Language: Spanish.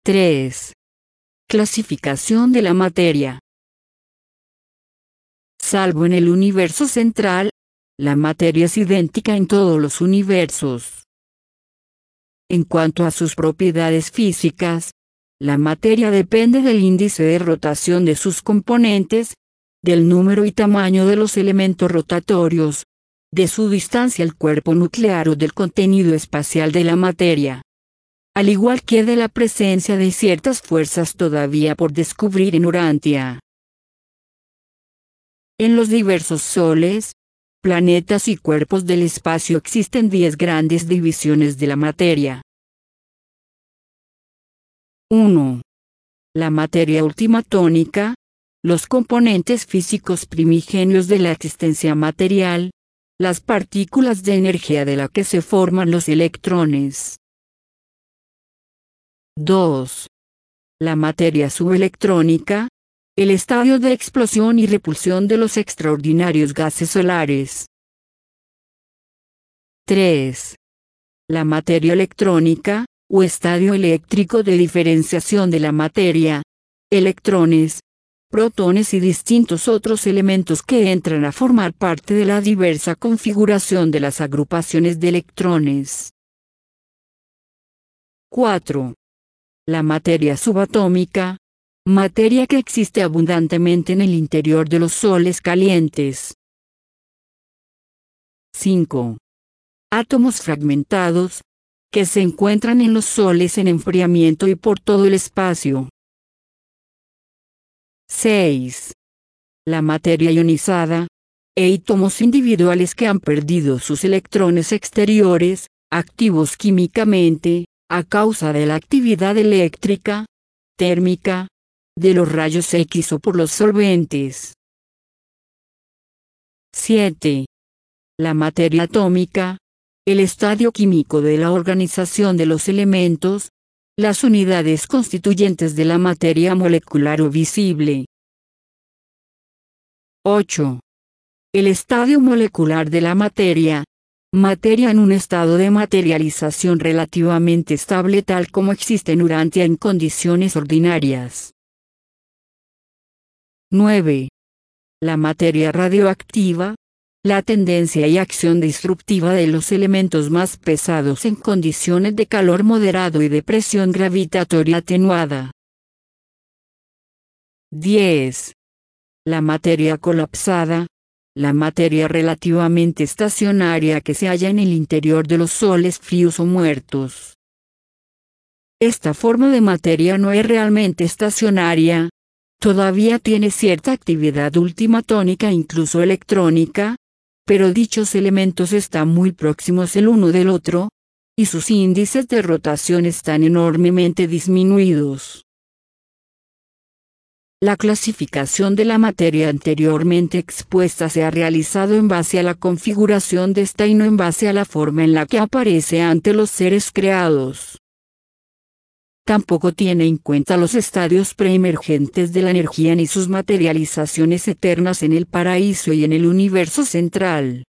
3. Clasificación de la materia. Salvo en el universo central, la materia es idéntica en todos los universos. En cuanto a sus propiedades físicas, la materia depende del índice de rotación de sus componentes, del número y tamaño de los elementos rotatorios, de su distancia al cuerpo nuclear o del contenido espacial de la materia, al igual que de la presencia de ciertas fuerzas todavía por descubrir en Urantia. En los diversos soles, planetas y cuerpos del espacio existen 10 grandes divisiones de la materia. 1. La materia ultimatónica, los componentes físicos primigenios de la existencia material, las partículas de energía de la que se forman los electrones. 2. La materia subelectrónica, el estadio de explosión y repulsión de los extraordinarios gases solares. 3. La materia electrónica, o estadio eléctrico de diferenciación de la materia, electrones, protones y distintos otros elementos que entran a formar parte de la diversa configuración de las agrupaciones de electrones. 4. La materia subatómica, materia que existe abundantemente en el interior de los soles calientes. 5. Átomos fragmentados, que se encuentran en los soles en enfriamiento y por todo el espacio. 6. La materia ionizada, átomos individuales que han perdido sus electrones exteriores, activos químicamente, a causa de la actividad eléctrica, térmica, de los rayos X o por los solventes. 7. La materia atómica, el estadio químico de la organización de los elementos, las unidades constituyentes de la materia molecular o visible. 8. El estadio molecular de la materia, materia en un estado de materialización relativamente estable tal como existe en Urantia en condiciones ordinarias. 9. La materia radioactiva, la tendencia y acción disruptiva de los elementos más pesados en condiciones de calor moderado y de presión gravitatoria atenuada. 10. La materia colapsada, la materia relativamente estacionaria que se halla en el interior de los soles fríos o muertos. Esta forma de materia no es realmente estacionaria, todavía tiene cierta actividad ultimatónica e incluso electrónica, pero dichos elementos están muy próximos el uno del otro, y sus índices de rotación están enormemente disminuidos. La clasificación de la materia anteriormente expuesta se ha realizado en base a la configuración de esta y no en base a la forma en la que aparece ante los seres creados. Tampoco tiene en cuenta los estadios preemergentes de la energía ni sus materializaciones eternas en el paraíso y en el universo central.